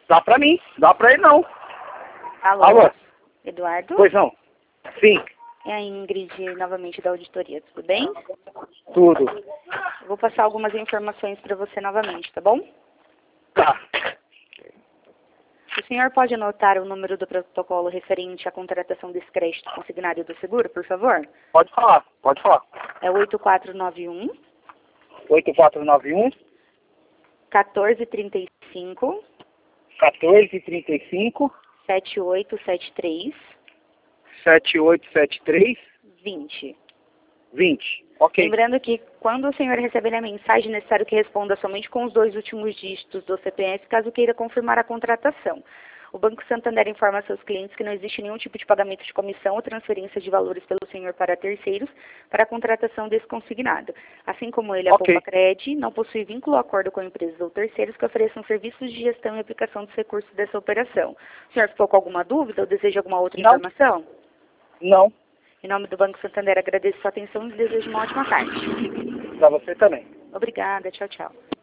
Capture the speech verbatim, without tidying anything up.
Dá pra mim, dá pra ele não. Alô? Alô? Eduardo? Pois não. Sim, É a Ingrid, novamente, da auditoria, tudo bem? tudo. Eu vou passar algumas informações para você novamente, tá bom? Tá. O senhor pode anotar o número do protocolo referente à contratação desse crédito consignado do seguro, por favor? Pode falar, pode falar. É oito quatro nove um, oito quatro nove um, um quatro três cinco, quatorze trinta e cinco, sete oito sete três, sete oito sete três, vinte. vinte. Ok. Lembrando que quando o senhor receber a mensagem, é necessário que responda somente com os dois últimos dígitos do C P F, caso queira confirmar a contratação. O Banco Santander informa a seus clientes que não existe nenhum tipo de pagamento de comissão ou transferência de valores pelo senhor para terceiros para a contratação desse consignado. Assim como ele, a Ok. Poupa-Cred não possui vínculo ou acordo com empresas ou terceiros que ofereçam serviços de gestão e aplicação dos recursos dessa operação. O senhor ficou com alguma dúvida ou deseja alguma outra Não. informação? Não, Em nome do Banco Santander, agradeço sua atenção e desejo uma ótima tarde. pra você também. Obrigada, tchau, tchau.